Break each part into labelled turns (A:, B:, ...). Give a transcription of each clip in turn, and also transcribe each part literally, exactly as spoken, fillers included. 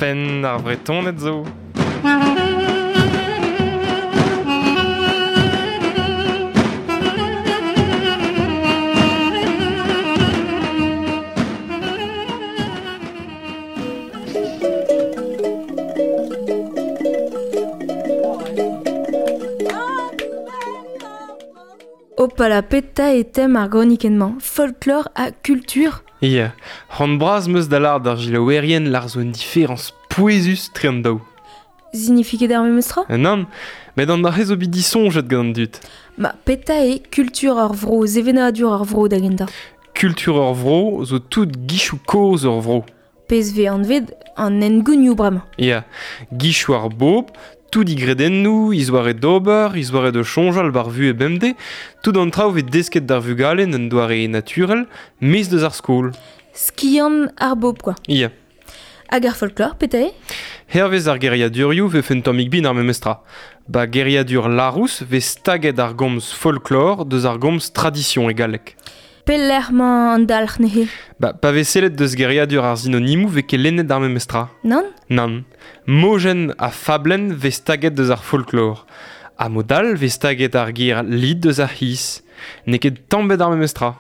A: pen ar bretonet zo.
B: Opala peta et thème ar gronikenman, folklore a culture.
A: Ia, c'hant braz meus da lard ar gilaouerien lar zo en diferans pouezus trian daou.
B: Signifiket ar memestra?
A: Nan, met an ar rezo bidison jet gant dut.
B: Ma peta e culture ar vro, zevenadur ar vro da genta.
A: Kultur ur vro zo tout gichou koz ur vro.
B: Pez ve an ved an engounioù bram.
A: Ia, gichou ar bob, tout digredennou, izware d'ober, izware de chonjal bar vu e bemde, tout an traoù vet desket d'ar vugalen en doare naturel, mes deus ar skol.
B: Skian ar bob, quoi.
A: Ia.
B: Hag ar folklore, peta e?
A: Hervez ar geriadurioù ve fentomik bin ar memestra. Ba geriadur larous ve staget ar gomz folklore deus ar gomz tradition e galek.
B: Pellerman an dalc'h nehe.
A: Ba pa ve sellet deus geriadur ar zinonimou ve ket lennet ar memestra.
B: Nan?
A: Nan. Mojen a fablen ve staget deus ar folklore. A modal ve staget ar gir lid deus ar his. Ne ket tambet ar memestra.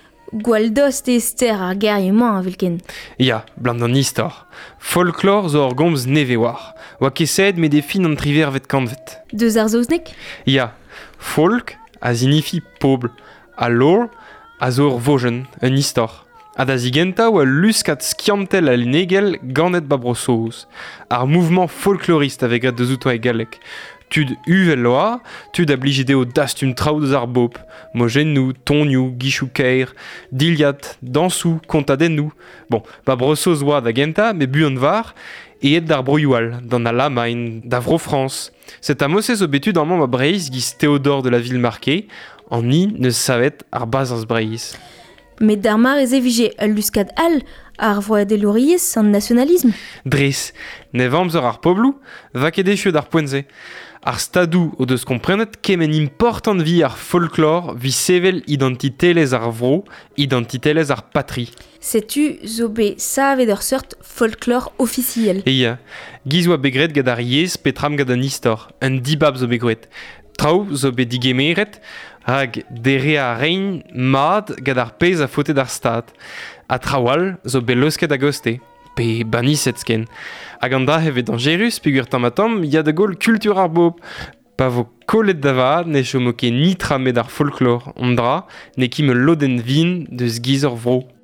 B: Gwaldost ester ar gerieman a velken.
A: Ya, blant an istor. Folklore zo ar gomz neve war. Oa keset me de fin an triver vet kanvet.
B: Deus ar zoznek?
A: Ya, folk a signifi pobl. A lore a zo ur vojen, un istor. A da zigenta oa luskat skiantel al negel ganet babrosoz. Ar mouvement folkloriste avec a deus outoa e galek. Tud uvel loa, tud a blijideo dastum traoù deus ar bop. Mojennou, tonioù, gichou keir, diliat, dansou, kontadennou. Bon, babrosoz oa da genta, me bu an var, e et d'ar broioal, d'an a lamain, da vro France. Set a mosez o betu d'an mamm a Breizh giz Théodore de la ville marquée, an ni neus savet ar baz az Breizh.
B: Met d'ar mar ez evije al luskad al ar voa de lauriez an nationalisme.
A: Dres, ne vamzer ar poblou, va ket echu d'ar poenze. Ar stadou o deus komprenet kemen important vi ar folklore vi sevel identitelez ar vro, identitelez ar patri.
B: Setu zo be savet ur seurt folklore officiel.
A: Eia, giz oa begret gad ar yez petram gad an istor, un dibab zo begret. Traoù zo be digemeret, hag dere a rein mad gad ar pez a fote d'ar stad. A trawal zo be leusket a goste, pe baniset ken. Hag an da hevet an jerus, peogwir tamatam, ya da gol kultur ar bob. Pa vo kolet dava, ne chomo ket ni tramet ar folklore, an dra, ne kim loden vin deus giz ur vro.